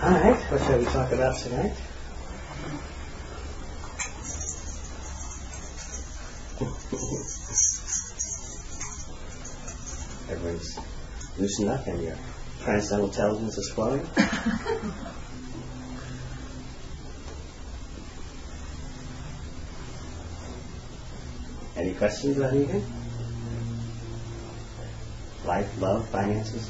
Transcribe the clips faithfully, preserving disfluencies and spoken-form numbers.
Alright, what shall we talk about tonight? Everyone's loosened up and your transcendental intelligence is flowing. Any questions about anything? Life, love, finances?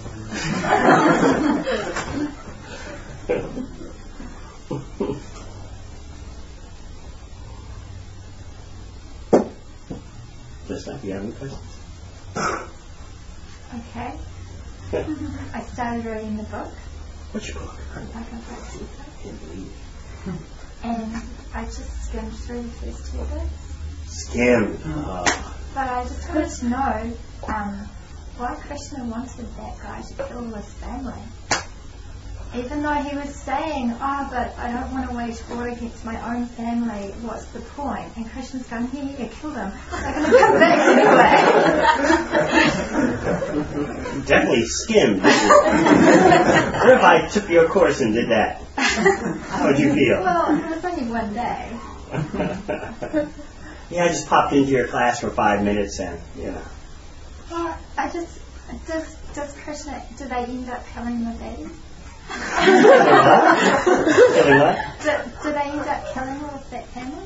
Just like, do you have any questions? Okay. I started reading the book. Which book? Like a book. I can't believe it. And I just skimmed through the first two bits. Skim. Oh. But I just wanted to know um, why Krishna wanted that guy to kill his family. Even though he was saying, oh, but I don't want to wage war against my own family, what's the point? And Krishna's going, here, here, kill them. They're going to come back anyway. Definitely skimmed. What if I took your course and did that? How would you feel? Well, it was only one day. Yeah, I just popped into your class for five minutes and, you know. Well, I just, does, does Krishna, do they end up killing the babies? Killing what? Do, do they end up killing all of that family?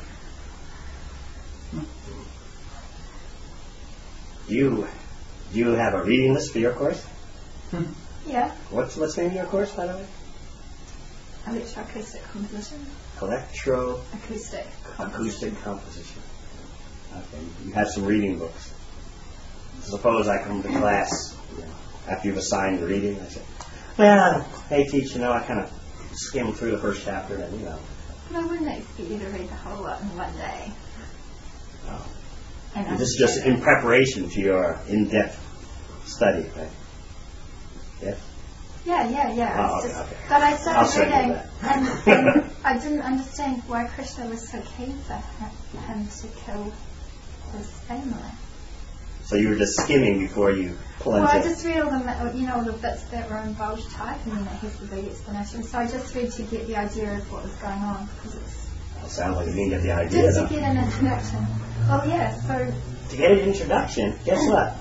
Do you, do you have a reading list for your course? Yeah. What's what's the name of your course, by the way? Electroacoustic composition. Electro Acoustic. Acoustic composition. Okay, you have some reading books. Suppose I come to class, you know, after you've assigned the reading, I say, well, hey, teach, you know, I kind of skimmed through the first chapter and, you know. But I wouldn't expect you to read the whole lot in one day. Oh. And This is just in preparation to your in-depth study, right? Yes? Yeah, yeah, yeah. Oh, It's okay, just, okay. But I I'll started send you reading, that. and, and I didn't understand why Krishna was so keen for him, him to kill his family. So you were just skimming before you Well, I plunged in. just read all the, you know, all the bits that were in bold type, and then it has the big explanation. So I just read to get the idea of what was going on, because it's It sounds like you didn't get the idea, just though. to get an introduction. Well, yeah. So To get an introduction, guess what?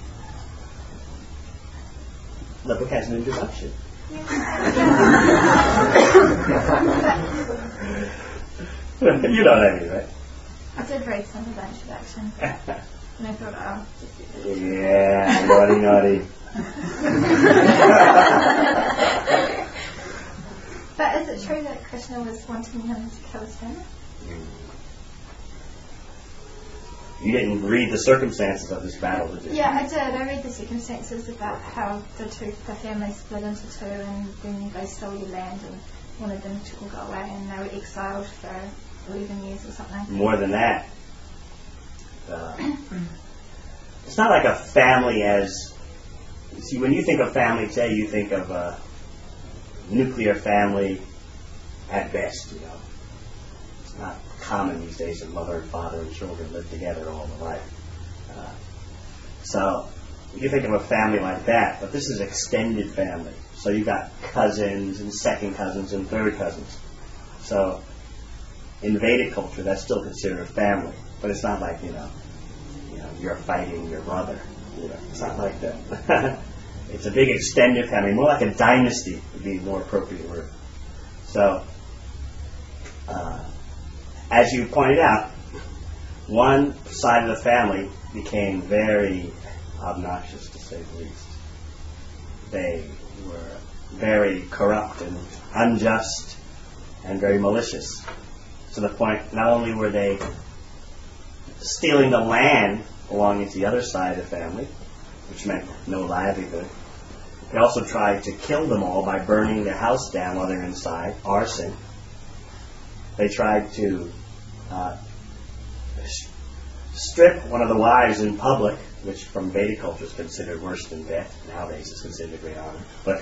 The book has an introduction. You know what I mean, right? I did read some of the introduction, and I thought, oh, just get this. Yeah, naughty, naughty. But is it true that Krishna was wanting him to kill his family? You didn't read the circumstances of this battle, did you? Yeah, I did. I read the circumstances about how the two, the family split into two, and then they stole your land, and one of them took all go away, and they were exiled for eleven years or something. More than that. Uh, it's not like a family as... See, when you think of family today, you think of a nuclear family at best, you know. It's not common these days that mother and father and children live together all their life. Uh, so you think of a family like that, but this is extended family. So you've got cousins and second cousins and third cousins. So in Vedic culture, that's still considered a family, but it's not like, you know, you know, you're fighting your brother. You know, it's not like that. It's a big extended family, more like a dynasty would be a more appropriate word. So, uh, as you pointed out, one side of the family became very obnoxious, to say the least. They were very corrupt and unjust and very malicious, to the point not only were they stealing the land belonging to the other side of the family, which meant no livelihood, they also tried to kill them all by burning their house down while they're inside, arson. They tried to uh, strip one of the wives in public, which from Vedic culture is considered worse than death. Nowadays it's considered a great honor. But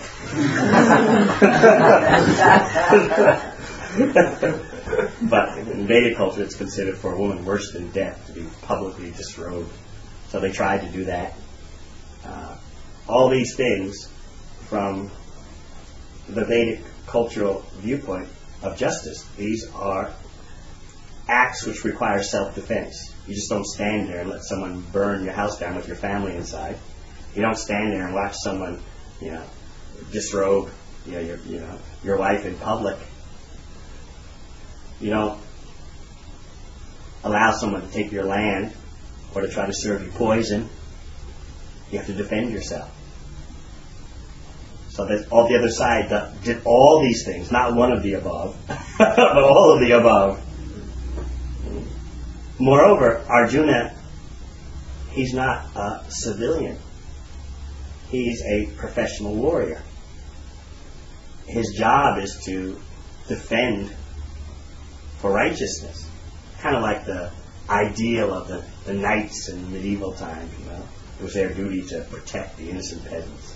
but in Vedic culture it's considered for a woman worse than death to be publicly disrobed. So they tried to do that. Uh, all these things from the Vedic cultural viewpoint of justice. These are acts which require self-defense. You just don't stand there and let someone burn your house down with your family inside. You don't stand there and watch someone, you know, disrobe, you know, your, you know, your wife in public. You don't allow someone to take your land or to try to serve you poison. You have to defend yourself. So that all the other side did all these things, not one of the above, but all of the above. Moreover, Arjuna, he's not a civilian. He's a professional warrior. His job is to defend for righteousness. Kind of like the ideal of the, the knights in medieval times, you know. It was their duty to protect the innocent peasants.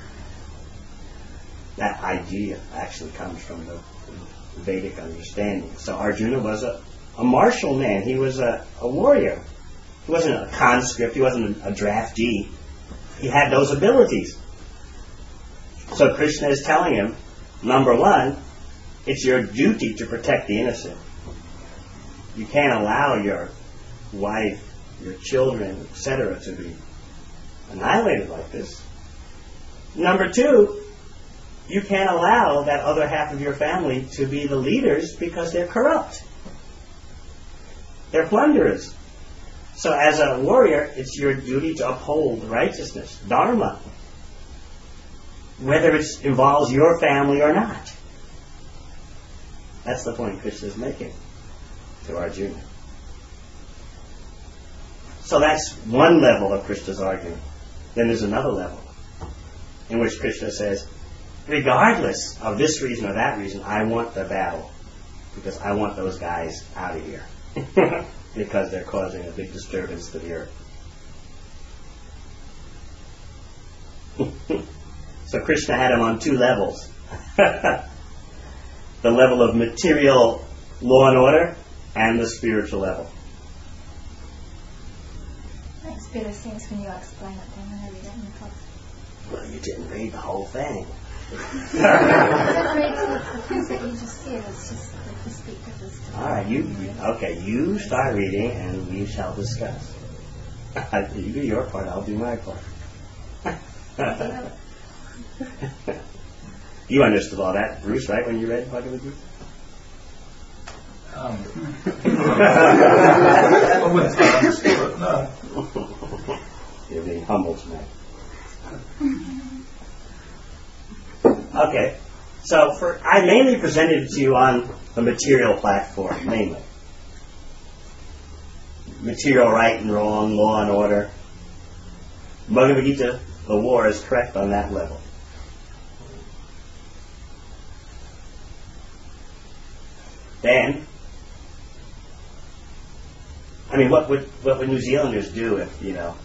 That idea actually comes from the Vedic understanding. So Arjuna was a, a martial man. He was a, a warrior. He wasn't a conscript. He wasn't a, a draftee. He had those abilities. So Krishna is telling him, number one, it's your duty to protect the innocent. You can't allow your wife, your children, et cetera to be annihilated like this. Number two, you can't allow that other half of your family to be the leaders because they're corrupt. They're plunderers. So as a warrior, it's your duty to uphold righteousness, dharma, whether it involves your family or not. That's the point Krishna is making to Arjuna. So that's one level of Krishna's argument. Then there's another level in which Krishna says, regardless of this reason or that reason, I want the battle because I want those guys out of here because they're causing a big disturbance to the earth. So Krishna had him on two levels. The level of material law and order and the spiritual level. Makes better sense when you explain it than when I read it in the book. Well, you didn't read the whole thing. I read the things that you just said. It's just the perspective is different. All right, you okay? You start reading, and we shall discuss. You do your part. I'll do my part. You understood all that, Bruce, right? When you read Bhagavad Gita. Um, I wouldn't say I understood it, no. You're being humble tonight. Okay, so for I mainly presented it to you on the material platform, mainly. Material right and wrong, law and order. Bhagavad Gita, the war, is correct on that level. Then, I mean, what would what would New Zealanders do if, you know,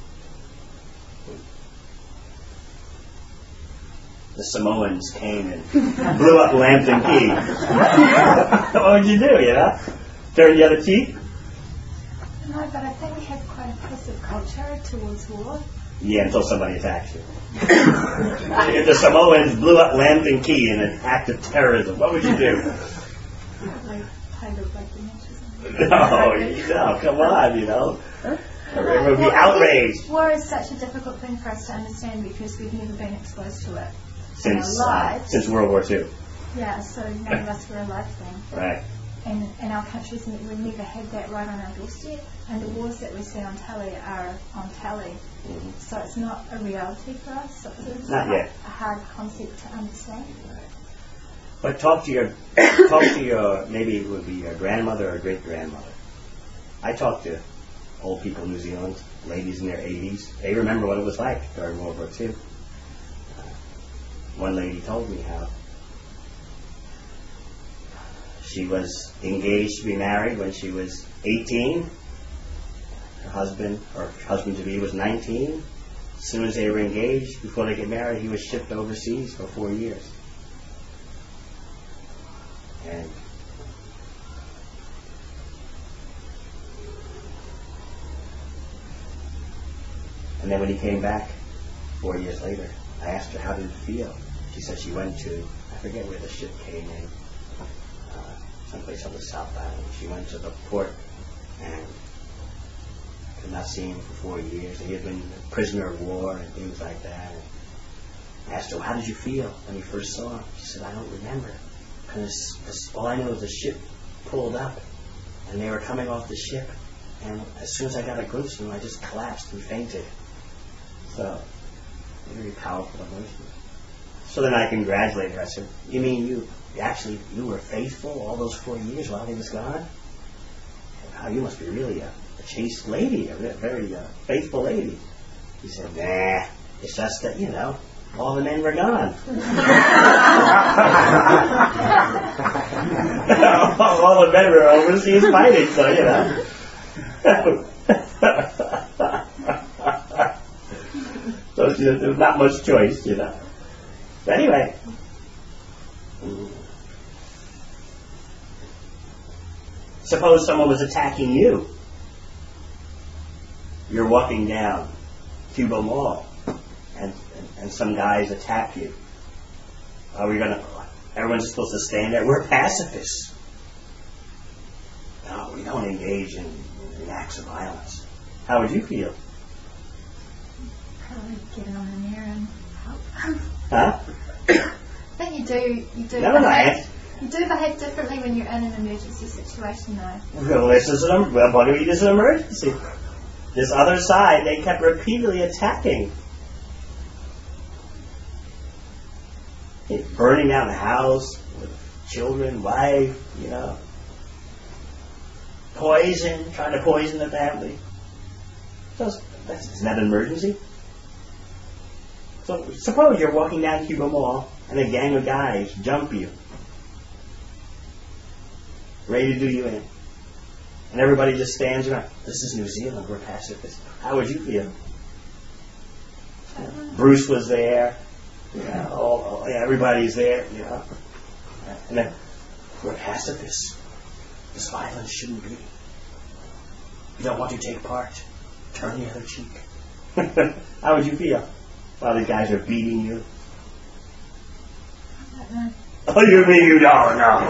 the Samoans came and blew up Lambton Key? What would you do, you know? Turn the other cheek? No, but I think we have quite a passive culture towards war. Yeah, until somebody attacks you. If the Samoans blew up Lambton Key in an act of terrorism, what would you do? Like, kind of like the matches. No, you know, come on, you know. Everyone would be outraged. War is such a difficult thing for us to understand because we've never been exposed to it Since, in our uh, lives. since World War Two. Yeah, so none of us were alive then. Right. And in our countries, we've never had that right on our doorstep. And the wars that we see on telly are on telly. Mm-hmm. So it's not a reality for us. So it's Not a, yet. a hard concept to understand. But talk to your, talk to your, maybe it would be your grandmother or great grandmother. I talk to old people in New Zealand, ladies in their eighties. They remember what it was like during World War Two. Uh, one lady told me how she was engaged to be married when she was eighteen. Her husband, or husband to be, was nineteen. As soon as they were engaged, before they get married, he was shipped overseas for four years. And and then when he came back four years later, I asked her, how did it feel? she said she went to, I forget where the ship came in, uh, someplace on the South Island. She went to the port and could not see him for four years. He had been a prisoner of war and things like that. And I asked her, how did you feel when you first saw him? She said, I don't remember. Because all I know is the ship pulled up and they were coming off the ship. And as soon as I got a glimpse of him, I just collapsed and fainted. So, very powerful emotion. So then I congratulated her. I said, you mean you actually, you were faithful all those four years while he was gone? Wow, you must be really a, a chaste lady, a very uh, faithful lady. He said, nah, it's just that, you know, all the men were gone. All the men were overseas fighting, so, you know. So there's not much choice, you know. But anyway. Suppose someone was attacking you. You're walking down Cuba Mall and, and, and some guys attack you. Are we going to, everyone's supposed to stand there? We're pacifists. No, we don't engage in, in acts of violence. How would you feel? Probably get it on the mirror and help. Huh? I think you do, you do No, no, behave, you do behave differently when you're in an emergency situation though. Well, this is an, well, what do we, this is an emergency. This other side, they kept repeatedly attacking. Burning down the house with children, wife, you know. Poison, trying to poison the family. So, that's, isn't that an emergency? So, suppose you're walking down Cuba Mall and a gang of guys jump you. Ready to do you in. And everybody just stands around. This is New Zealand, we're pacifists. How would you feel? You know, Bruce was there. You know, all, all, yeah, everybody's there. You know, and then we're pacifists. This violence shouldn't be. You don't want to take part. Turn the other cheek. How would you feel while the guys are beating you? I don't know. Oh, you mean you don't know?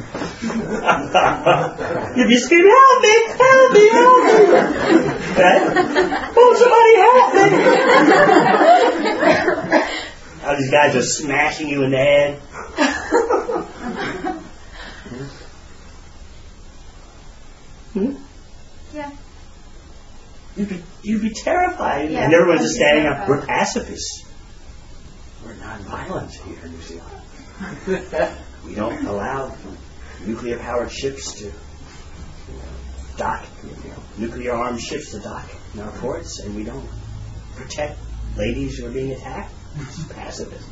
You'd be screaming, help me, help me, help me. Okay? Oh, somebody help me. How these guys are smashing you in the head. Hmm? Yeah. You'd be, you'd be terrified. Yeah, and everyone's I'd just be standing up. terrified. We're pacifists. We're non-violent here in New Zealand. We don't allow nuclear-powered ships to dock, you know, nuclear-armed ships to dock in our ports, and we don't protect ladies who are being attacked. It's pacifist.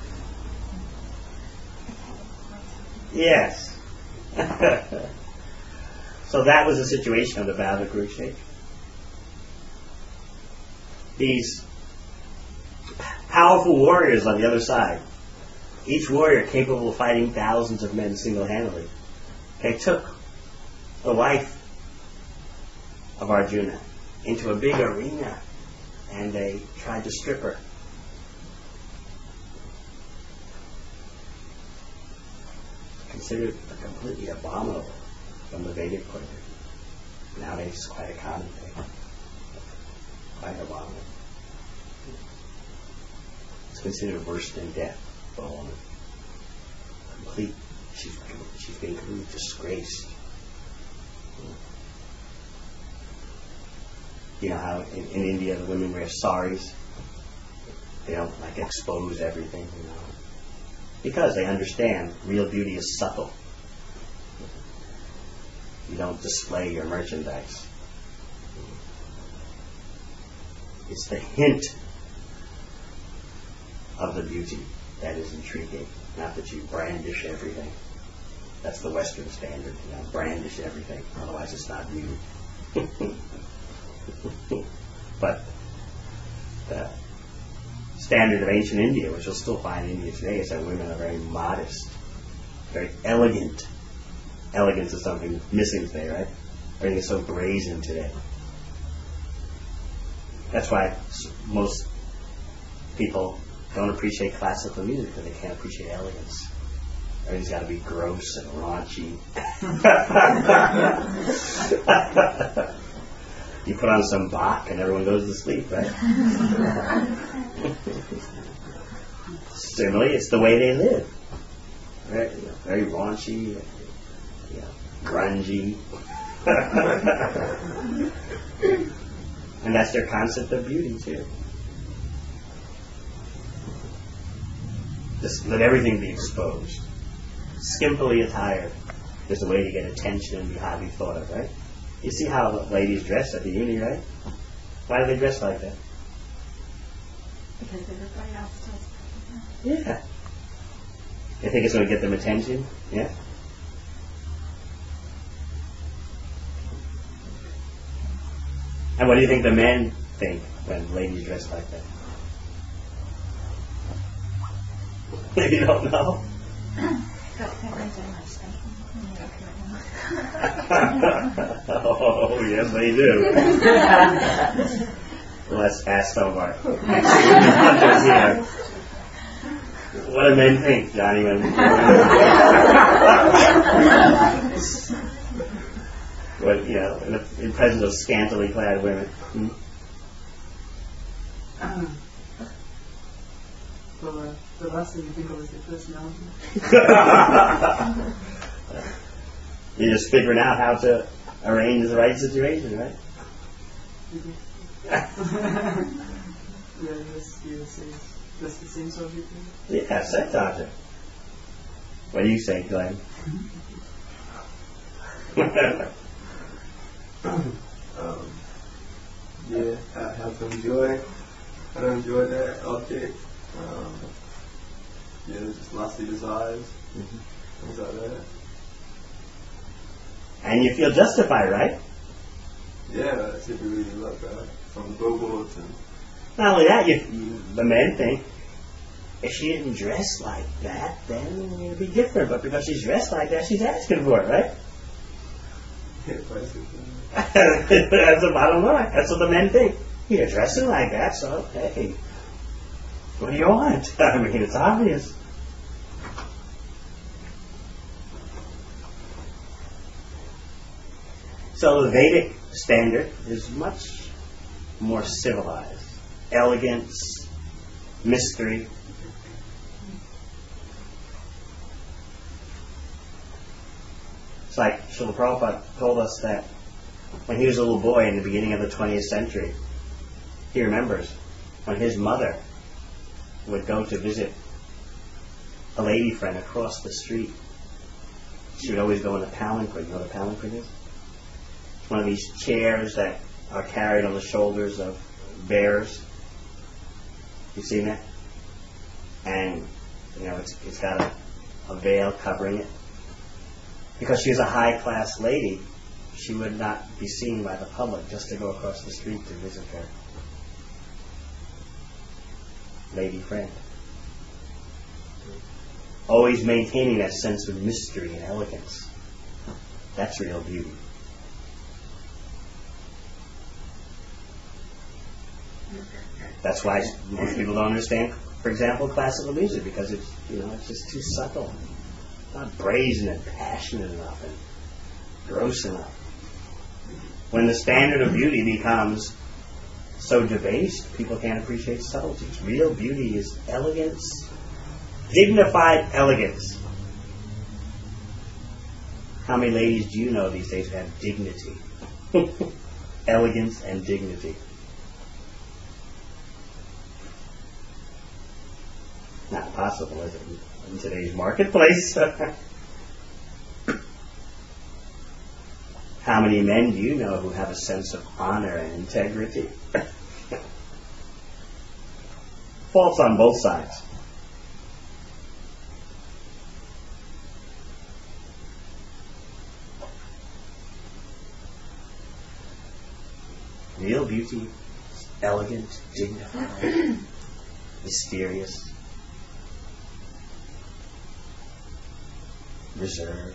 Yes. So that was the situation of the Battle of Crusade. These powerful warriors on the other side, each warrior capable of fighting thousands of men single-handedly, they took the wife of Arjuna into a big arena and they tried to strip her. Considered completely abominable from the Vedic point of view. Nowadays it's quite a common thing. Quite abominable. It's considered worse than death for a woman. Complete. She's, she's being completely disgraced. You know how in, in India the women wear saris? They don't like expose everything, you know. Because they understand real beauty is subtle. You don't display your merchandise. It's the hint of the beauty that is intriguing, not that you brandish everything. That's the Western standard, you know, brandish everything, otherwise it's not beauty. But the standard of ancient India, which you'll still find in India today, is that women are very modest, very elegant. Elegance is something missing today, right? Everything is so brazen today. That's why most people don't appreciate classical music because they can't appreciate elegance. Everything's got to be gross and raunchy. You put on some Bach and everyone goes to sleep, right? Similarly, it's the way they live. Very, you know, very raunchy, you know, grungy. And that's their concept of beauty, too. Just let everything be exposed. Skimpily attired. There's a way to get attention and be highly thought of, right? You see how the ladies dress at the uni, right? Why do they dress like that? Because everybody else does. Yeah. They think it's going to get them attention? Yeah? And what do you think the men think when ladies dress like that? You don't know? Oh, yes, they do. Let's ask some of our hunters here. What do men think, Johnny? When what, you know, in, the, in presence of scantily clad women? Hmm? Um, well, uh, the last thing you think of is their personality. You're just figuring out how to arrange the right situation, right? Yeah, yes, yes, yes. That's the same sort of thing. Yeah, sex object. What do you say, Glenn? um, yeah, I have to enjoy. I don't enjoy that object. Um, yeah, just lusty desires, Mm-hmm. things like that. And you feel justified, right? Yeah, that's if you really look at it. From the billboards and. Not only that, you, you, the men think, if she didn't dress like that, then it'd be different. But because she's dressed like that, she's asking for it, right? Yeah, basically. That's the bottom line. That's what the men think. You're dressing like that, so hey, what do you want? I mean, it's obvious. So the Vedic standard is much more civilized. Elegance, mystery. It's like Srila Prabhupada told us that when he was a little boy in the beginning of the twentieth century, he remembers when his mother would go to visit a lady friend across the street. She would always go in a palanquin. You know what a palanquin is? It's one of these chairs that are carried on the shoulders of bears. You've seen that? And, you know, it's it's got a, a veil covering it. Because she was a high-class lady, she would not be seen by the public just to go across the street to visit her lady friend. Always maintaining that sense of mystery and elegance. That's real beauty. That's why most people don't understand, for example, classical music, because it's, you know, it's just too subtle. It's not brazen and passionate enough and gross enough. When the standard of beauty becomes so debased, people can't appreciate subtleties. Real beauty is elegance, dignified elegance. How many ladies do you know these days who have dignity? Elegance and dignity. Not possible, is it, in today's marketplace? How many men do you know who have a sense of honor and integrity? Faults on both sides. Real beauty, elegant, dignified, mysterious, reserved.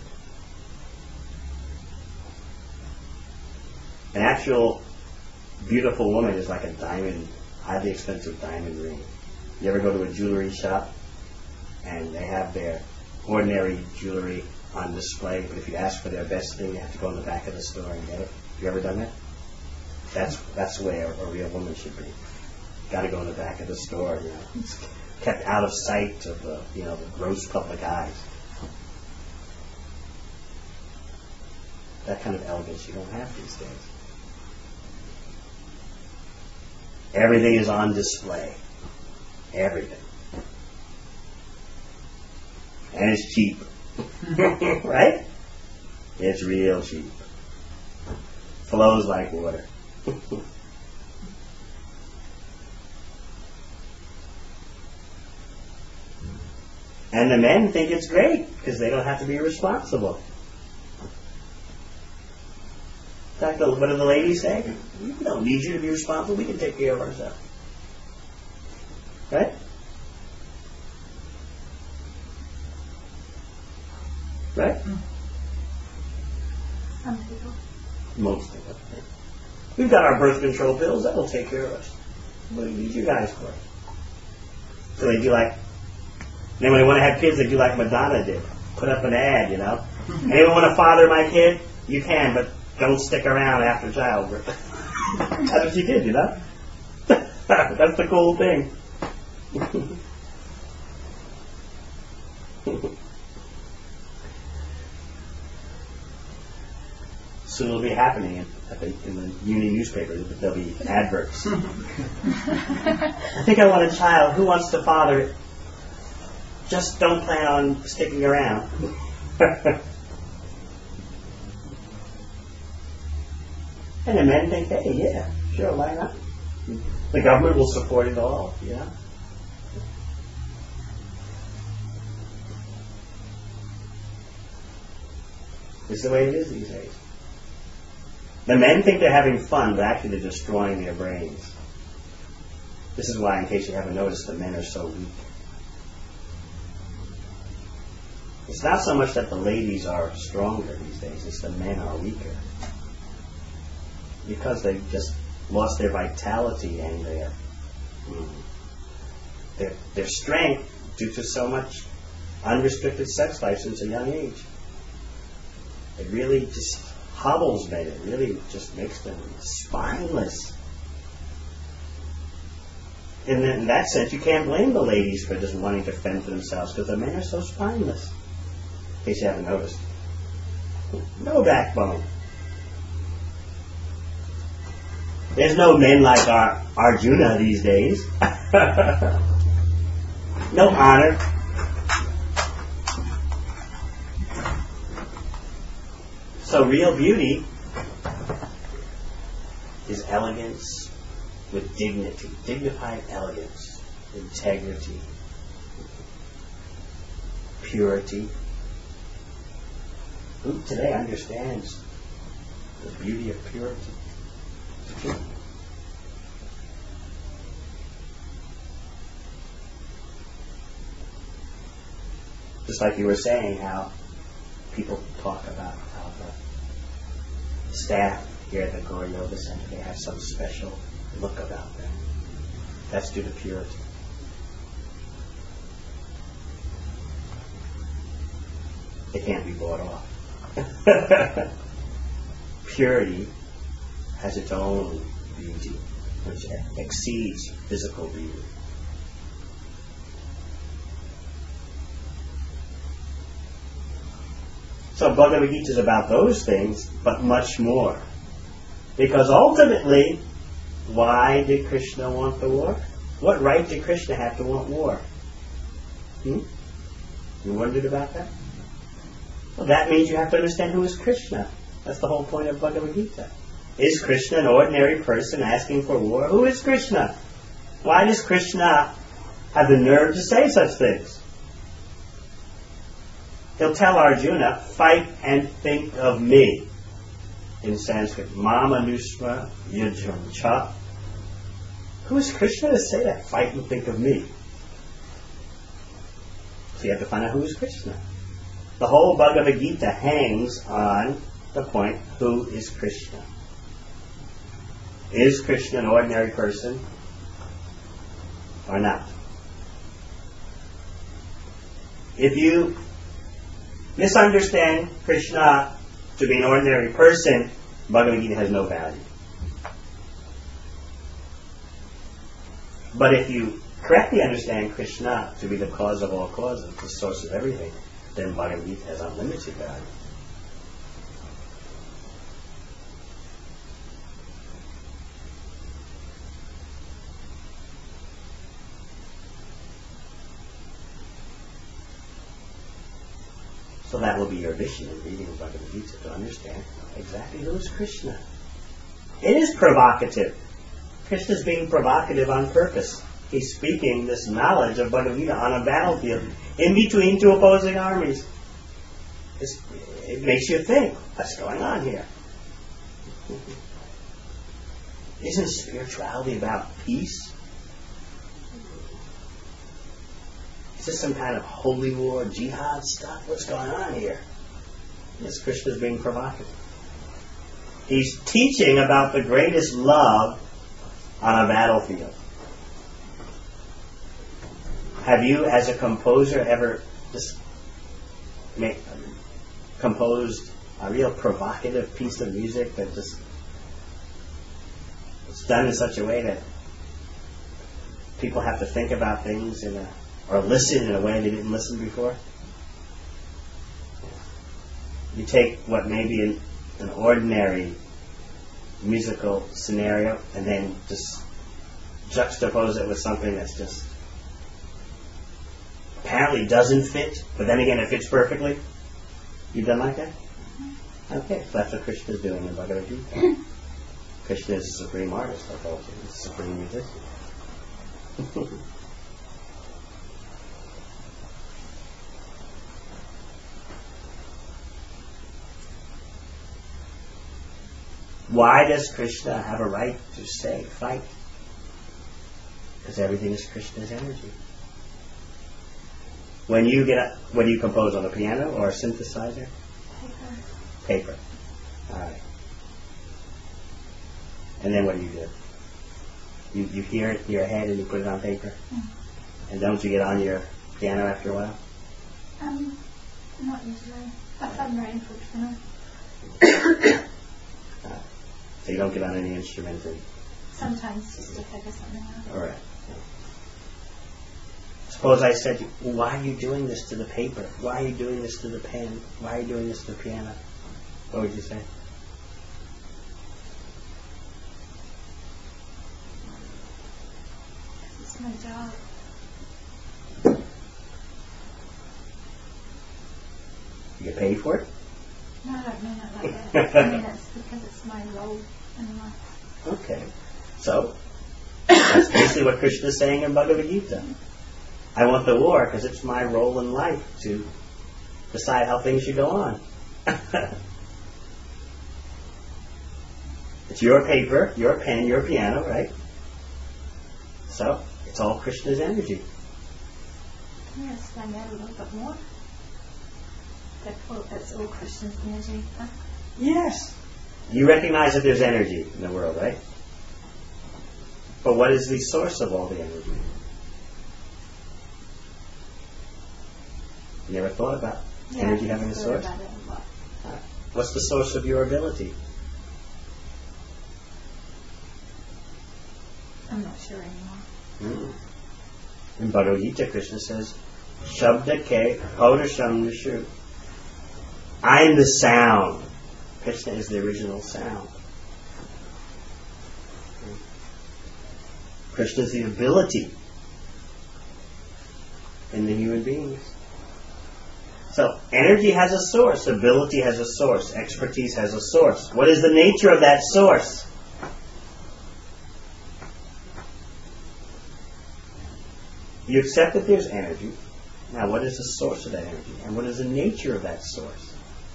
An actual beautiful woman is like a diamond, highly expensive diamond ring. You ever go to a jewelry shop and they have their ordinary jewelry on display, but if you ask for their best thing, you have to go in the back of the store and get it? You ever done that? That's that's the way a, a real woman should be. Got to go in the back of the store, you know. It's kept out of sight of the, you know, the gross public eyes. That kind of elegance you don't have these days. Everything is on display. Everything. And it's cheap. Right? It's real cheap. Flows like water. And the men think it's great because they don't have to be responsible. In fact, what do the ladies say? We don't need you to be responsible. We can take care of ourselves. Right? Right? Some people. Most of them. We've got our birth control pills. That'll take care of us. What do you need you guys for? So they do like, then when they want to have kids, they do like Madonna did. Put up an ad, you know. Anyone want to father my kid? You can, but don't stick around after childbirth. That's what she did, you know. That's the cool thing. Soon it'll be happening in, I think, in the Union newspaper. There'll be adverts. I think I want a child. Who wants to father it? Just don't plan on sticking around. And the men think, hey, yeah, sure, why not? The government will support it all, you know. It's the way it is these days. The men think they're having fun, but actually they're destroying their brains. This is why, in case you haven't noticed, the men are so weak. It's not so much that the ladies are stronger these days, it's the men are weaker. Because they've just lost their vitality and their, mm, their, their strength due to so much unrestricted sex life since a young age. It really just hobbles men. It really just makes them spineless. And in that sense, you can't blame the ladies for just wanting to fend for themselves because the men are so spineless. In case you haven't noticed. No backbone. There's no men like our Arjuna these days. No honor. So real beauty is elegance with dignity, dignified elegance, integrity, purity. Who today understands the beauty of purity? Just like you were saying, how people talk about how the staff here at the Gaur Yoga Center, they have some special look about them. That's due to purity. They can't be bought off. Purity has its own beauty, which exceeds physical beauty. So Bhagavad Gita is about those things, but much more. Because ultimately, why did Krishna want the war? What right did Krishna have to want war? Hmm? You wondered about that? Well, that means you have to understand who is Krishna. That's the whole point of Bhagavad Gita. Is Krishna an ordinary person asking for war? Who is Krishna? Why does Krishna have the nerve to say such things? He'll tell Arjuna, fight and think of me. In Sanskrit, Mama Nusma Yajam Cha. Who is Krishna to say that? Fight and think of me. So you have to find out who is Krishna. The whole Bhagavad Gita hangs on the point, who is Krishna? Is Krishna an ordinary person or not? If you misunderstand Krishna to be an ordinary person, Bhagavad Gita has no value. But if you correctly understand Krishna to be the cause of all causes, the source of everything, then Bhagavad Gita has unlimited value. So that will be your mission in reading Bhagavad Gita, to understand exactly who is Krishna. It is provocative. Krishna is being provocative on purpose. He's speaking this knowledge of Bhagavad Gita on a battlefield in between two opposing armies. It's, it makes you think, what's going on here? Isn't spirituality about peace? Is this some kind of holy war, jihad stuff? What's going on here? Yes, Krishna's being provocative. He's teaching about the greatest love on a battlefield. Have you, as a composer, ever just make, composed a real provocative piece of music that just it's done in such a way that people have to think about things in a or listen in a way they didn't listen before? You take what may be an, an ordinary musical scenario and then just juxtapose it with something that's just apparently doesn't fit, but then again it fits perfectly. You've done like that? Okay, so that's what Krishna is doing in Bhagavad Gita. Krishna is the supreme artist, I told you. He's the supreme musician. Why does Krishna have a right to say, fight? Because everything is Krishna's energy. When you get up, what do you compose, on a piano or a synthesizer? Paper. Paper. All right. And then what do you do? You you hear it in your head and you put it on paper? Mm. And don't you get on your piano after a while? Um, not usually. If I'm writing for piano. So you don't get on any instrument and... Sometimes just to figure something out. All right. Suppose I said, well, why are you doing this to the paper? Why are you doing this to the pen? Why are you doing this to the piano? What would you say? It's my job. You get paid for it? No, I don't mean it like that. I mean it's because it's my role in life. Okay. So, that's basically what Krishna is saying in Bhagavad Gita. I want the war because it's my role in life to decide how things should go on. It's your paper, your pen, your piano, right? So, it's all Krishna's energy. Can you explain that a little bit more? That, well, that's all Krishna's energy. Huh? Yes. You recognize that there's energy in the world, right? But what is the source of all the energy? You never thought about Yeah, energy I've having a thought source? about it a lot. Uh, What's the source of your ability? I'm not sure anymore. Mm. In Bhagavad Gita, Krishna says, Shabda ke Paudasham Nishu. I am the sound. Krishna is the original sound. Krishna is the ability in the human beings. So, energy has a source, ability has a source, expertise has a source. What is the nature of that source? You accept that there's energy. Now, what is the source of that energy? And what is the nature of that source?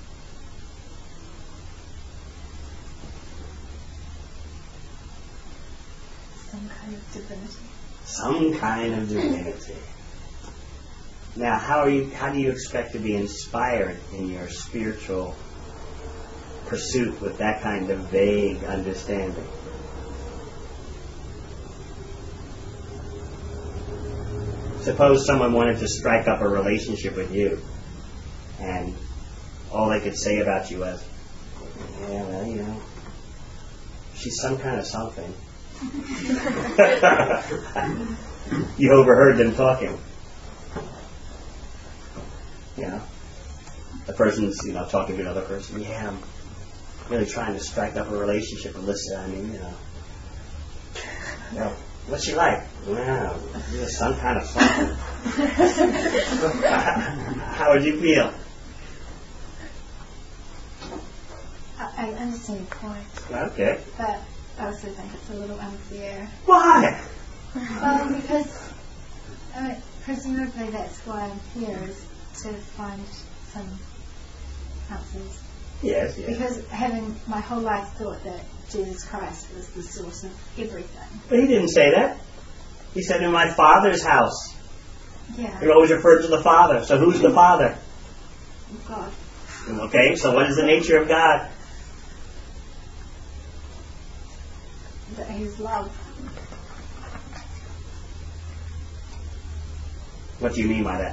Some kind of divinity. Some kind of divinity. Now, how are you? How do you expect to be inspired in your spiritual pursuit with that kind of vague understanding? Suppose someone wanted to strike up a relationship with you, and all they could say about you was, yeah, well, you know, she's some kind of something. You overheard them talking. You know, the person's, you know, talking to another person. Yeah, I'm really trying to strike up a relationship with Alyssa. I mean, you know, you know, what's she like? Well, you're some kind of something. How would you feel? I, I understand your point, Okay. but I also think it's a little unfair. Why? Well, because I mean, presumably that's why I'm here, is to find some answers. Yes, yes. Because having my whole life thought that Jesus Christ was the source of everything. But he didn't say that. He said, in my Father's house. Yeah. He always referred to the Father. So who's the Father? God. Okay, so what is the nature of God? That He's love. What do you mean by that?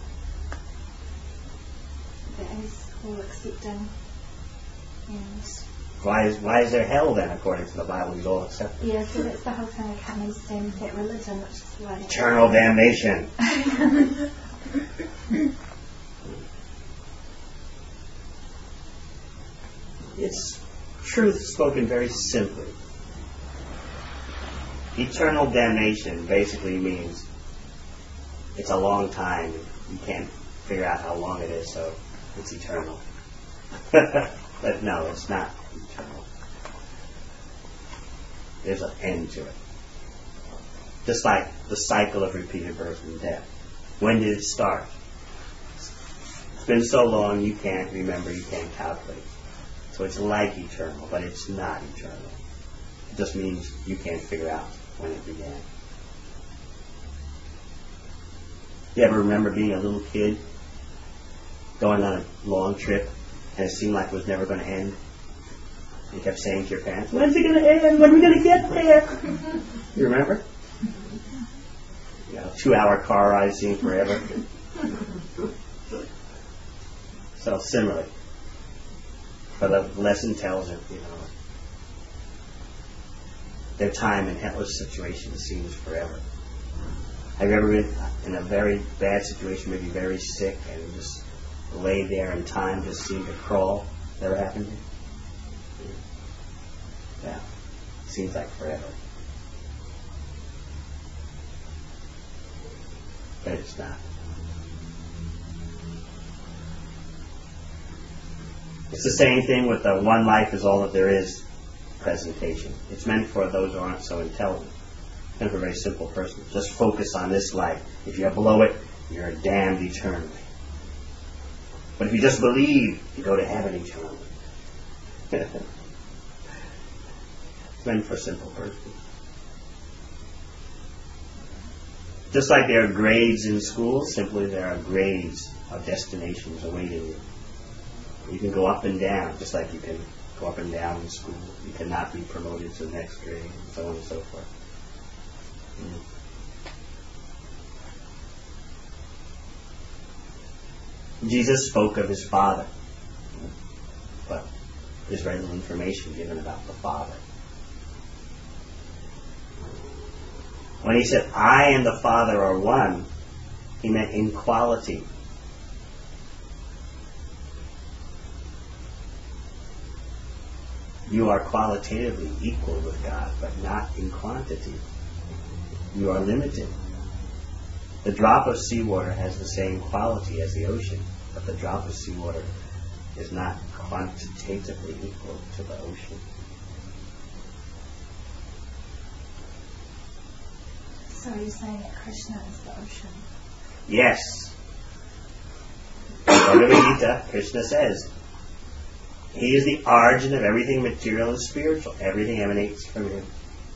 That He's all accepting. And Why is why is there hell then, according to the Bible? He's all accepted. yeah, so that's the whole thing. I can't understand that religion, which is why. Eternal damnation. It's truth spoken very simply. Eternal damnation basically means it's a long time. You can't figure out how long it is, so it's eternal. But no, it's not eternal. There's an end to it. Just like the cycle of repeated birth and death. When did it start? It's been so long you can't remember, you can't calculate. So it's like eternal, but it's not eternal. It just means you can't figure out when it began. You ever remember being a little kid, going on a long trip, and it seemed like it was never going to end? You kept saying to your parents, when's it going to end? When are we going to get there? You remember? You know, two-hour car ride seemed forever. So similarly, but the lesson tells it, you know, their time in helpless situations seems forever. Have you ever been in a very bad situation, maybe very sick, and just lay there and time just seemed to crawl? Ever happened to you? Yeah. Seems like forever. But it's not. It's the same thing with the one life is all that there is presentation. It's meant for those who aren't so intelligent. It's meant for a very simple person. Just focus on this life. If you blow it, you're damned eternally. But if you just believe, you go to heaven eternally. It's meant for simple persons. Just like there are grades in school, simply there are grades of destinations awaiting you. You can go up and down, just like you can go up and down in school. You cannot be promoted to the next grade, and so on and so forth. Mm. Jesus spoke of his Father, but there's very little information given about the Father. When he said, I and the Father are one, he meant in quality. You are qualitatively equal with God, but not in quantity. You are limited. The drop of seawater has the same quality as the ocean, but the drop of seawater is not quantitatively equal to the ocean. So you're saying that Krishna is the ocean? Yes. Bhagavad Gita, Krishna says, he is the origin of everything material and spiritual. Everything emanates from him.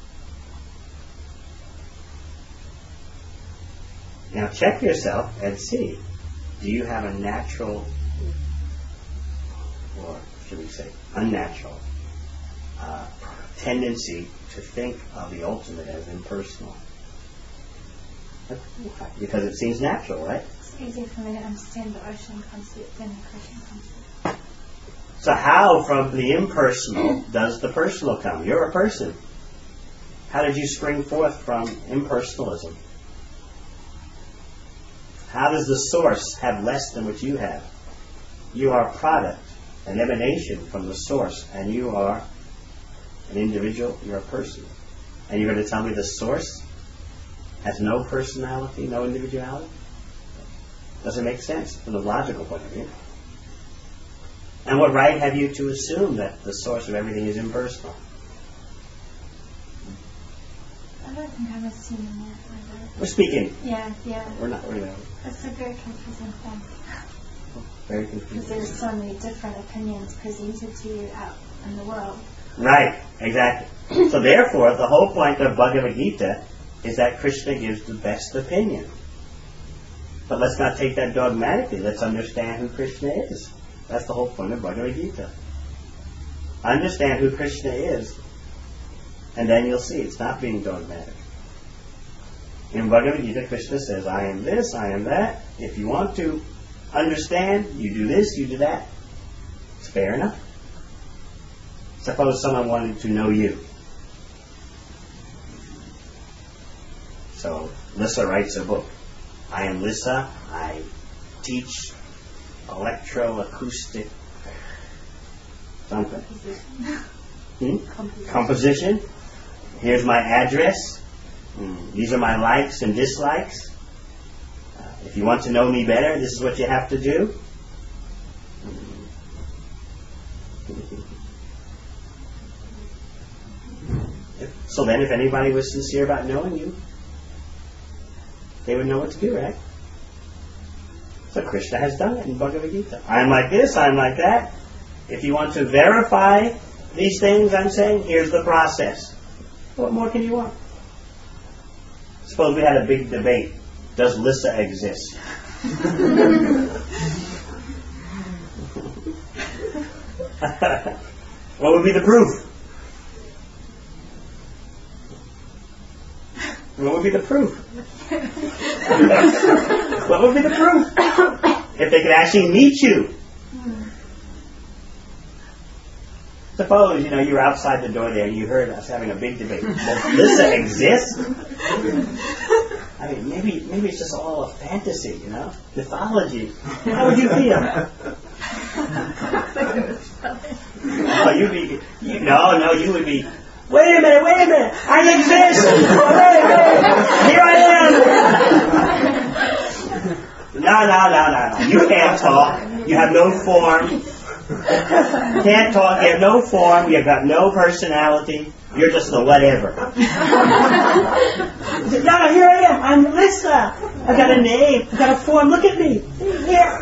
Now check yourself and see, do you have a natural, or should we say unnatural, uh, tendency to think of the ultimate as impersonal? Because it seems natural, right? It's easier for me to understand the ocean concept than the Christian concept. So how from the impersonal does the personal come? You're a person. How did you spring forth from impersonalism? How does the source have less than what you have? You are a product, an emanation from the source, and you are an individual, you're a person. And you're going to tell me the source has no personality, no individuality? Doesn't make sense from the logical point of view. And what right have you to assume that the source of everything is impersonal? I don't think I'm assuming that either. We're speaking. Yeah, yeah. We're not. We're not. It's a very confusing thing. Very Because confusing. there's so many different opinions presented to you out in the world. Right. Exactly. So therefore, the whole point of Bhagavad Gita is that Krishna gives the best opinion. But let's not take that dogmatically. Let's understand who Krishna is. That's the whole point of Bhagavad Gita. Understand who Krishna is, and then you'll see it's not being dogmatic. In Bhagavad Gita, Krishna says, I am this, I am that. If you want to understand, you do this, you do that. It's fair enough. Suppose someone wanted to know you. So, Lissa writes a book. I am Lissa. I teach electroacoustic something. Hmm? Composition. Here's my address. Hmm. These are my likes and dislikes. Uh, if you want to know me better, this is what you have to do. So then, if anybody was sincere about knowing you, they would know what to do, right? So Krishna has done it in Bhagavad Gita. I'm like this, I'm like that. If you want to verify these things I'm saying, here's the process. What more can you want? Suppose we had a big debate. Does Lissa exist? What would be the proof? What would be the proof? What would be the proof? If they could actually meet you. Suppose, you know, you were outside the door there and you heard us having a big debate. Does Lissa exist? I mean, maybe maybe it's just all a fantasy, you know? Mythology. How would you feel? Oh, you'd be, you, no, no, you would be, wait a minute, wait a minute, I exist! Wait, wait, here I am! No, no, no, no, no. You can't talk. You have no form. Can't talk. You have no form. You've got no personality. You're just a whatever. No, no, here I am. I'm Lissa. I've got a name. I've got a form. Look at me. Here.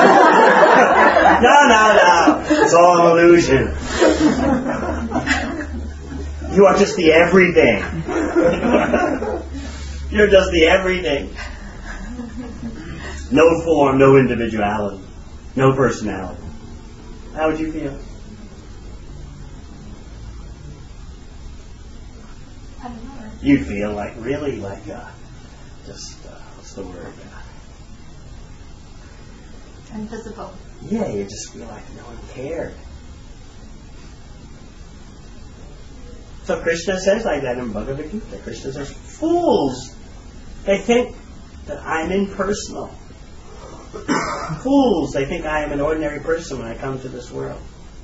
No, no, no. It's all an illusion. You are just the everything. You're just the everything. No form, no individuality, no personality. How would you feel? I don't know. You'd feel like, really, like, uh, just, uh, what's the word? Invisible. Yeah, you just feel like no one cared. So Krishna says like that in Bhagavad Gita. Krishna says, fools! They think that I'm impersonal. Fools! They think I am an ordinary person when I come to this world.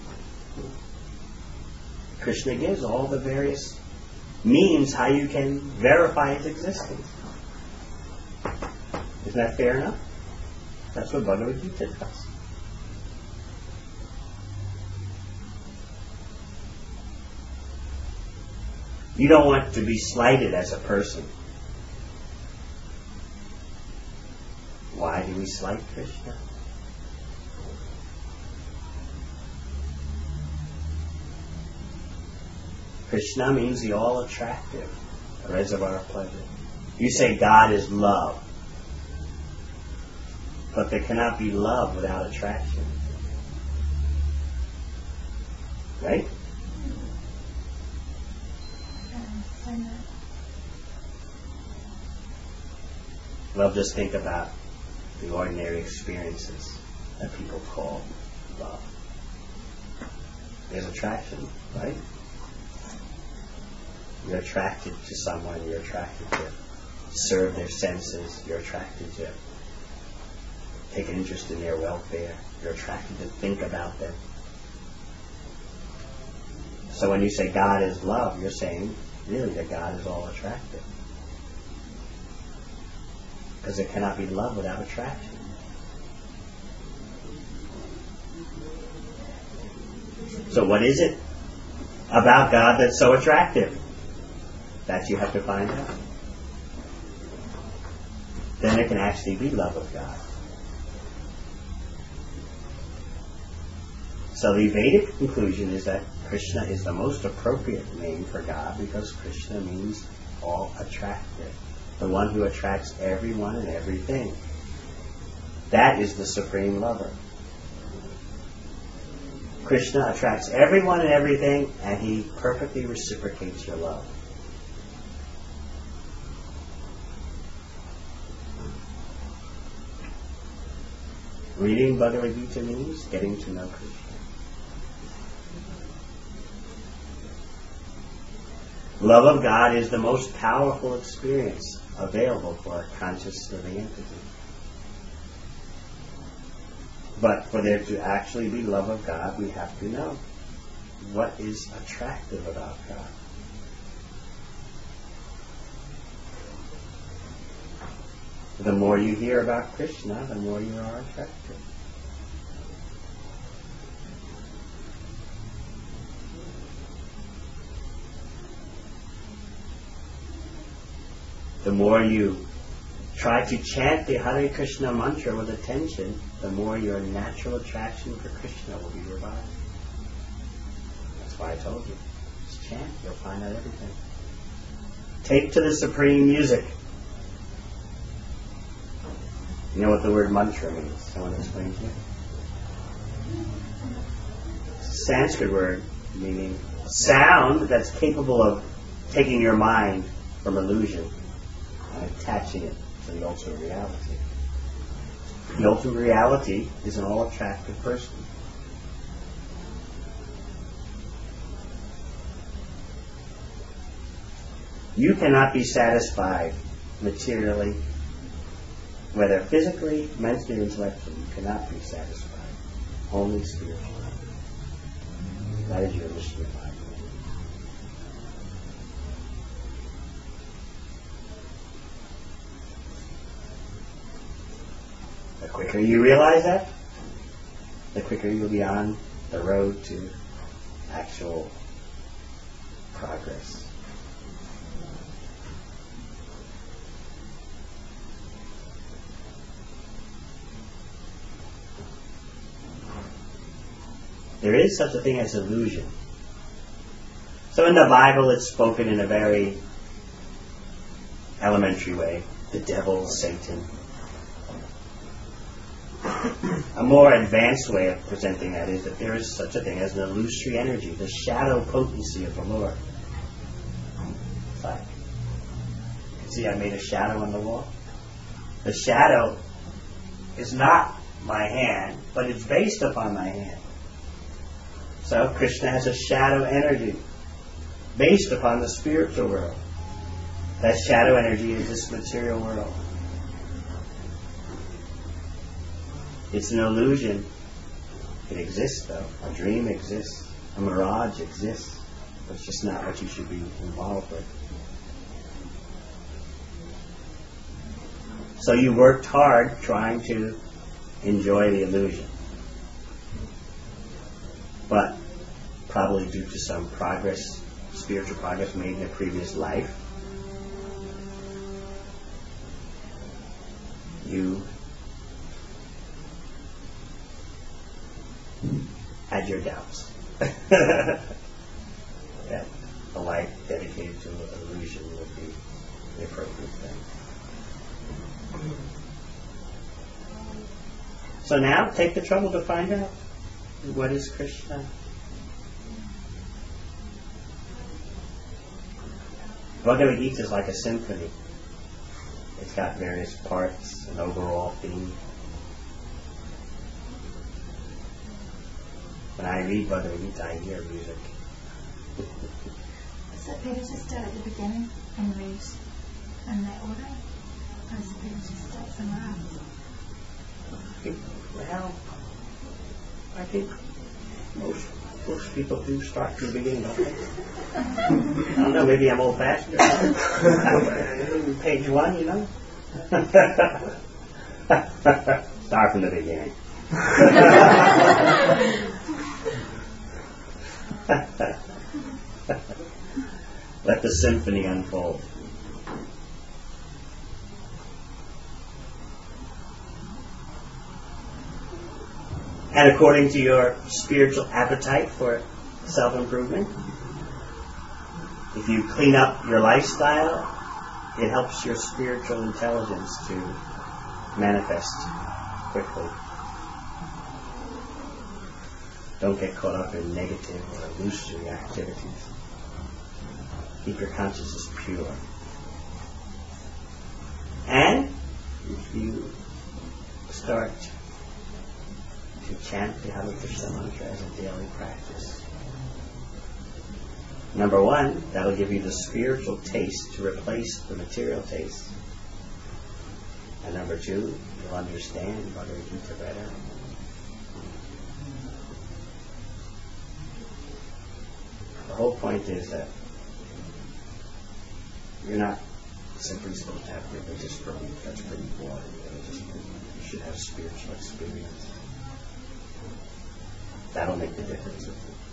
Krishna gives all the various means how you can verify its existence. Isn't that fair enough? That's what Bhagavad Gita does. You don't want to be slighted as a person. Why do we slight Krishna? Krishna means the all-attractive, a reservoir of pleasure. You say God is love, but there cannot be love without attraction. Right? Well, just think about the ordinary experiences that people call love. There's attraction, right? You're attracted to someone, you're attracted to serve their senses, you're attracted to take an interest in their welfare, you're attracted to think about them. So when you say God is love, you're saying really that God is all attractive. Because there cannot be love without attraction. So what is it about God that's so attractive? That you have to find out. Then there can actually be love of God. So the Vedic conclusion is that Krishna is the most appropriate name for God because Krishna means all attractive. The one who attracts everyone and everything. That is the supreme lover. Krishna attracts everyone and everything, and he perfectly reciprocates your love. Reading Bhagavad Gita means getting to know Krishna. Love of God is the most powerful experience available for a conscious living entity. But for there to actually be love of God, we have to know what is attractive about God. The more you hear about Krishna, the more you are attracted. The more you try to chant the Hare Krishna mantra with attention, the more your natural attraction for Krishna will be revived. That's why I told you. Just chant, you'll find out everything. Take to the supreme music. You know what the word mantra means? I want to explain to you. It's a Sanskrit word meaning sound that's capable of taking your mind from illusion and attaching it to the ultimate reality. The ultimate reality is an all-attractive person. You cannot be satisfied materially, whether physically, mentally, or intellectually. You cannot be satisfied. Only spiritually. That is your mission in life. The quicker you realize that, the quicker you'll be on the road to actual progress. There is such a thing as illusion. So in the Bible it's spoken in a very elementary way. The devil, Satan. A more advanced way of presenting that is that there is such a thing as an illusory energy, the shadow potency of the Lord. It's like, you can see I made a shadow on the wall. The shadow is not my hand, but it's based upon my hand. So Krishna has a shadow energy based upon the spiritual world. That shadow energy is this material world. It's an illusion. It exists though. A dream exists. A mirage exists. But it's just not what you should be involved with. So you worked hard trying to enjoy the illusion. But probably due to some progress, spiritual progress made in a previous life, you had your doubts. That a life dedicated to illusion would be the appropriate thing. So now take the trouble to find out what is Krishna. Bhagavad Gita is like a symphony. It's got various parts, an overall theme. When I read Bhagavad Gita, I hear music. So Peter just start at the beginning and read in that order? Or does Peter just start somewhere else? Well, I think most most people do start from the beginning, don't they? I don't know, maybe I'm old-fashioned. Page one, you know? Start from the beginning. Let the symphony unfold. And according to your spiritual appetite for self-improvement, if you clean up your lifestyle, it helps your spiritual intelligence to manifest quickly. Don't get caught up in negative or illusory activities. Keep your consciousness pure. And if you start to chant the Hare Krishna mantra as a daily practice, number one, that'll give you the spiritual taste to replace the material taste. And number two, you'll understand Bhagavad Gita better. The whole point is that you're not simply supposed to have religious belief. That's pretty boring. Religious belief. You should have spiritual experience. That'll make the difference with you.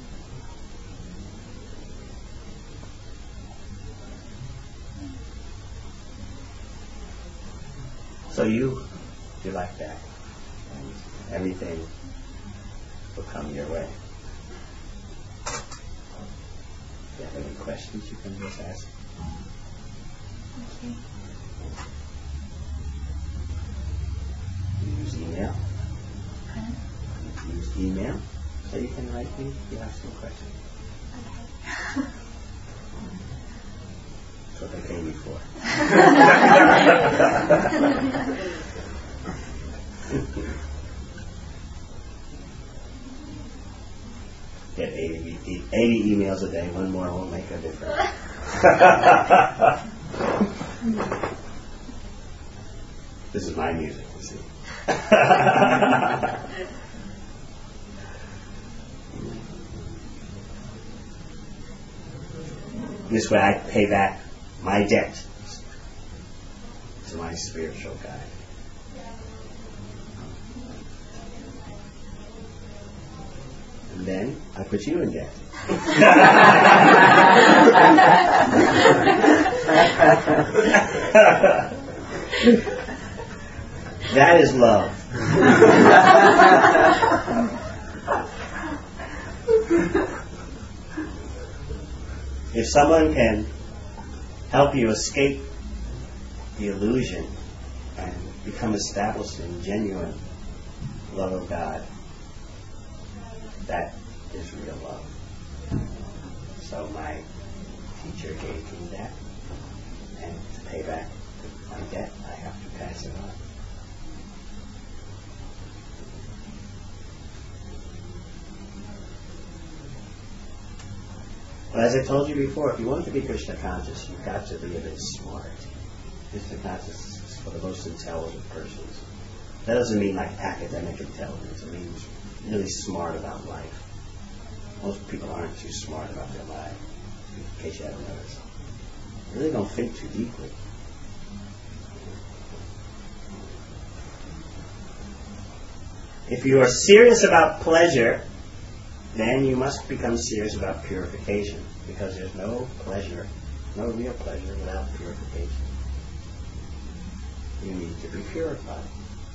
So you, you like that. And everything will come your way. If you have any questions, you can just ask. Okay. You use email. Huh? You use email, so you can write me if you have some questions. Okay. That's what they pay me for. Get eighty, eighty emails a day. One more won't make a difference. This is my music, you see. This way I pay back my debt to my spiritual guide. And then I put you in debt. That is love. If someone can help you escape the illusion and become established in genuine love of God, that is real love. So my teacher gave me that, and to pay back my debt, I have to pass it on. Well, as I told you before, if you want to be Krishna conscious, you've got to be a bit smart. Krishna conscious is for the most intelligent persons. That doesn't mean like academic intelligence. It means really smart about life. Most people aren't too smart about their life, in case you haven't noticed. They really don't think too deeply. If you are serious about pleasure, then you must become serious about purification, because there's no pleasure, no real pleasure without purification. You need to be purified.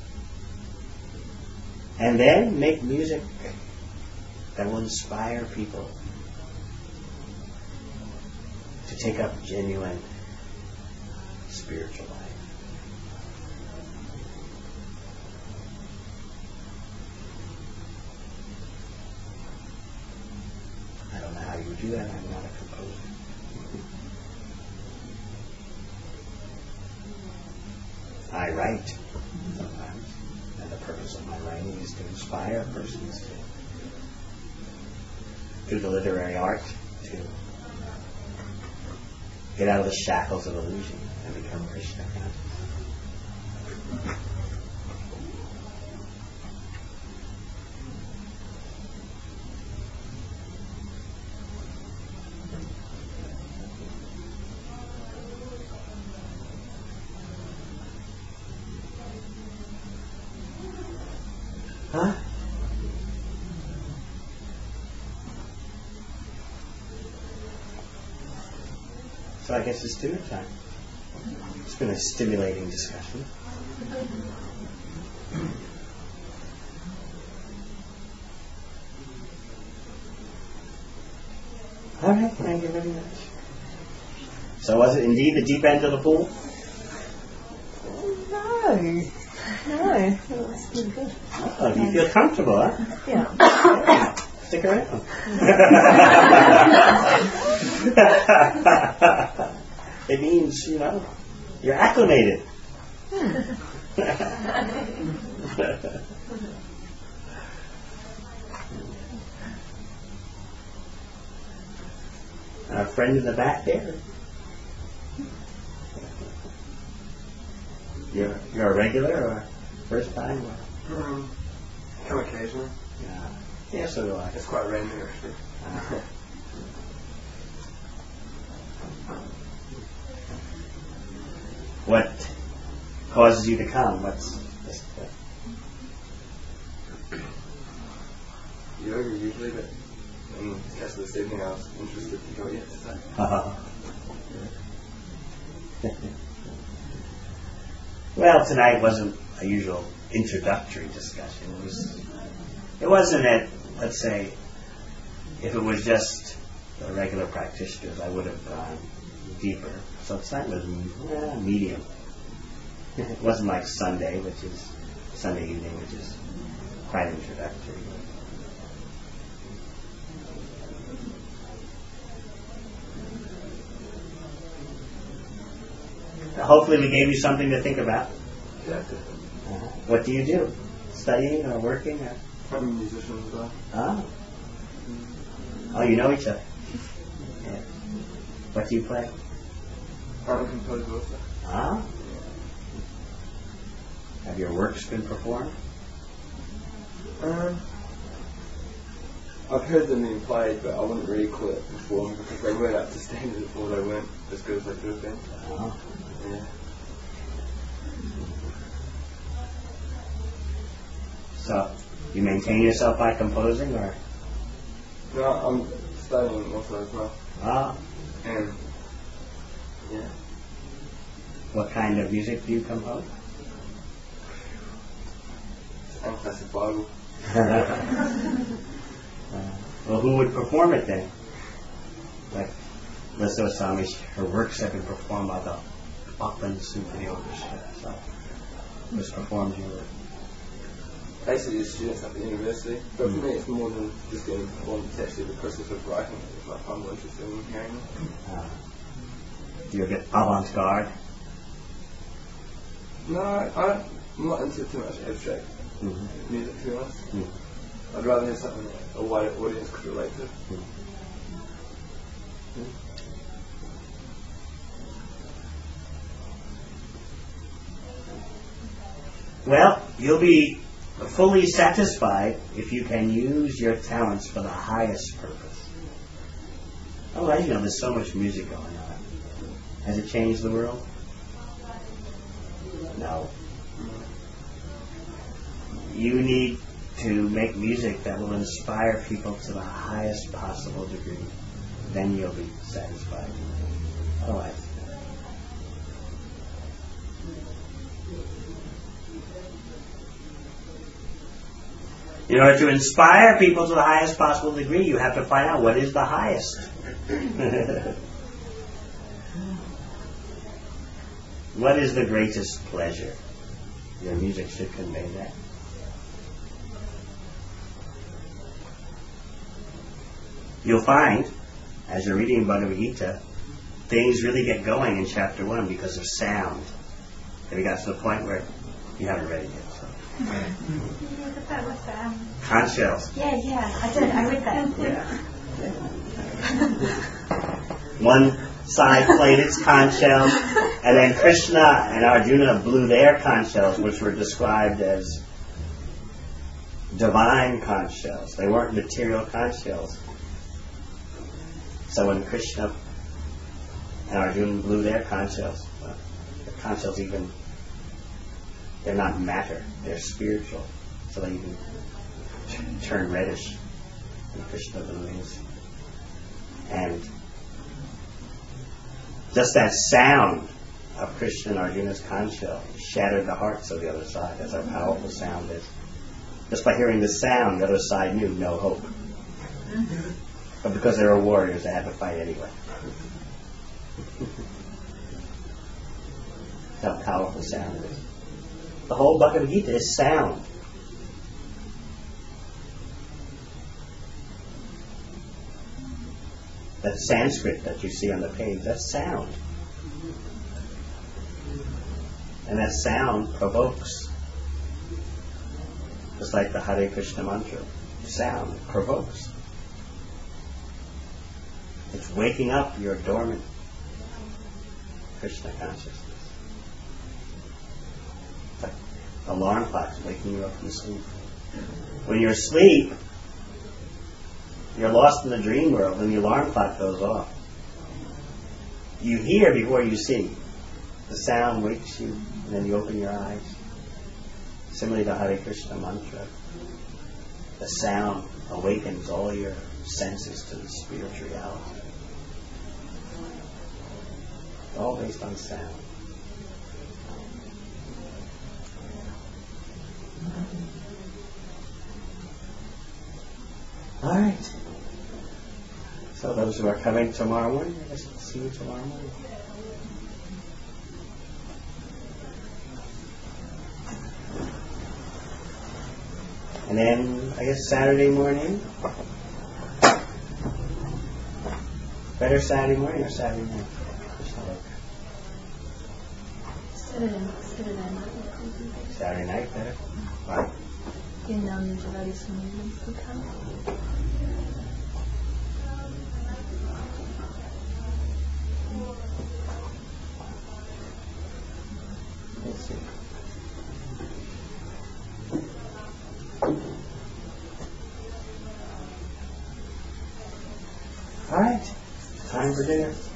And then make music that will inspire people to take up genuine spiritual life. I don't know how you would do that. I'm not a composer. I write sometimes, and the purpose of my writing is to inspire persons to, through the literary art, to get out of the shackles of illusion and become Krishna conscious. Huh? So I guess it's dinner time. It's been a stimulating discussion. All right, thank you very much. So was it indeed the deep end of the pool? No. No. It was pretty good. Oh, do you feel comfortable, huh? Yeah. Stick around. It means, you know, you're acclimated. Our friend in the back there. You're, you're a regular or first time? Or? Um, come occasionally. Yeah. Yeah, so do I. It's quite random actually. Uh, what causes you to come? What's this? Yoga usually, but um, as this evening I was interested to go yet today. Uh, well, tonight wasn't a usual introductory discussion. It was. It wasn't at, let's say, if it was just the regular practitioners, I would have gone deeper. So tonight was eh, medium. It wasn't like Sunday, which is Sunday evening, which is quite introductory. Hopefully we gave you something to think about. Yeah, definitely. Uh, what do you do? Studying or working? Or? I'm a musician as well. Oh. Oh, you know each other. Yeah. What do you play? I'm a composer also. Ah. Have your works been performed? Um, I've heard them being played, but I wouldn't really call it performed because they weren't up to standard or they weren't as good as they could have been. Oh. Yeah. So, you maintain yourself by composing, or? No, I'm studying also as well. Ah. And yeah. What kind of music do you compose? It's unclassifiable. uh, well, who would perform it then? Like, Lisa Osami, her works have been performed by the Auckland Symphony Orchestra. So, who's performed your work? Basically, the students at the university. But for me, it's more than just getting performed. It's actually the process of writing it. It's like I'm more interested in hearing it. Uh, you're a bit avant-garde. No, I, I'm not into too much abstract Mm-hmm. music, to be honest. Mm-hmm. I'd rather have something that a wider audience could relate to. Well, you'll be fully satisfied if you can use your talents for the highest purpose. Otherwise, you know, there's so much music going on. Has it changed the world? No. You need to make music that will inspire people to the highest possible degree. Then you'll be satisfied. Otherwise, in order to inspire people to the highest possible degree, you have to find out what is the highest. What is the greatest pleasure? Your music should convey that. You'll find, as you're reading Bhagavad Gita, things really get going in chapter one because of sound. Have you got to the point where you haven't read it yet? So. Yeah, but that was um. Conch shells. Yeah, yeah, I did. I read that. Yeah. One side played its conch shells, and then Krishna and Arjuna blew their conch shells, which were described as divine conch shells. They weren't material conch shells. So when Krishna and Arjuna blew their conch shells, well, the conch shells even, they're not matter, they're spiritual. So they even t- turn reddish when Krishna blew his. And just that sound of Krishna and Arjuna's conch shell shattered the hearts of the other side. That's how powerful sound is. Just by hearing the sound, the other side knew no hope. But because they were warriors, they had to fight anyway. That's how powerful sound is. The whole Bhagavad Gita is sound. That Sanskrit that you see on the page, that's sound. And that sound provokes. Just like the Hare Krishna mantra. Sound provokes. It's waking up your dormant Krishna consciousness. It's like alarm clocks waking you up from sleep. When you're asleep, you're lost in the dream world and the alarm clock goes off. You hear before you see. The sound wakes you and then you open your eyes. Similarly to Hare Krishna mantra. The sound awakens all your senses to the spiritual reality. All based on sound. All right. So those who are coming tomorrow morning, I guess we'll see you tomorrow morning. And then, I guess Saturday morning. Better Saturday morning or Saturday night? Saturday, Saturday night. Saturday night better? Why? In um, July, some evenings to come. Let's see. All right. Time for dinner.